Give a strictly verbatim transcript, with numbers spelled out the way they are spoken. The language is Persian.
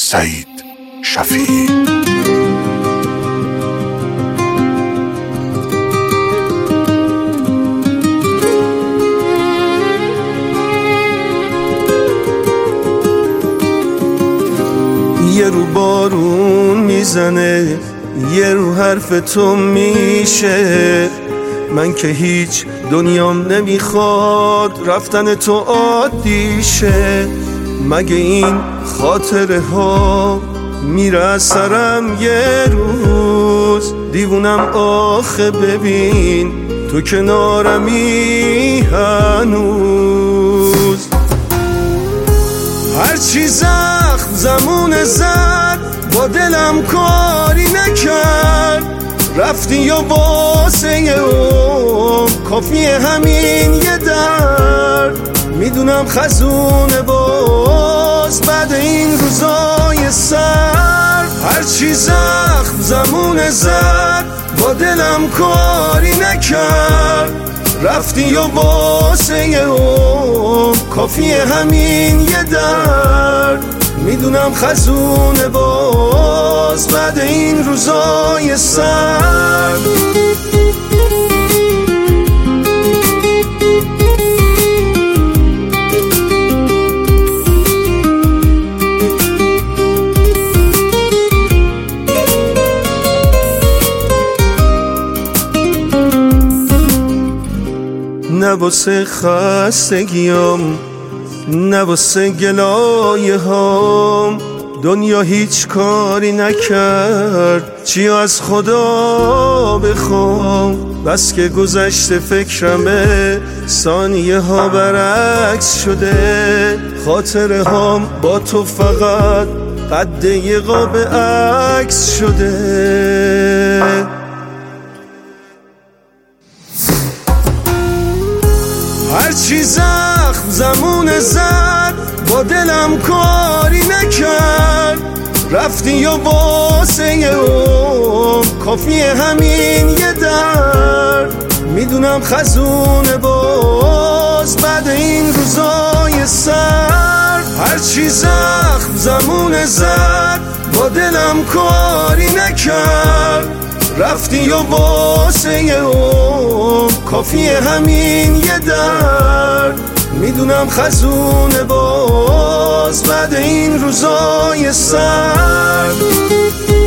سعید شفیعی. یه رو بارون میزنه، یه رو حرف تو میشه. من که هیچ دنیام نمیخواد رفتن تو عادی شه. مگه این خاطره ها میره از سرم یه روز؟ دیوونم آخه ببین تو کنارمی هنوز. هرچی زخم زمون زد با دلم کاری نکرد. رفتی و واسه یه عمر کافیه همین یه درد. میدونم خزونه باز بعد این روزای سرد. هرچی زخم زمون زد با دلم کاری نکرد. رفتی و واسه یه عمر کافیه همین یه درد. میدونم خزونه باز بعد این روزای سرد. نه واسه خستگیام، نه واسه گلایه هام. دنیا هیچ کاری نکرد چی از خدا بخوام. بس که گذشته فکرمه ثانیه ها برعکس شده. خاطره هام با تو فقط قد یه قاب عکس شده. هرچی زخم زمون زد با دلم کاری نکرد. رفتی و واسه یه عمر کافیه همین یه درد. میدونم خزونه باز بعد این روزای سرد. هرچی زخم زمون زد با دلم کاری نکرد. رفتی و واسه یه عمر کافیه همین یه درد. میدونم خزونه باز بعد این روزای سرد.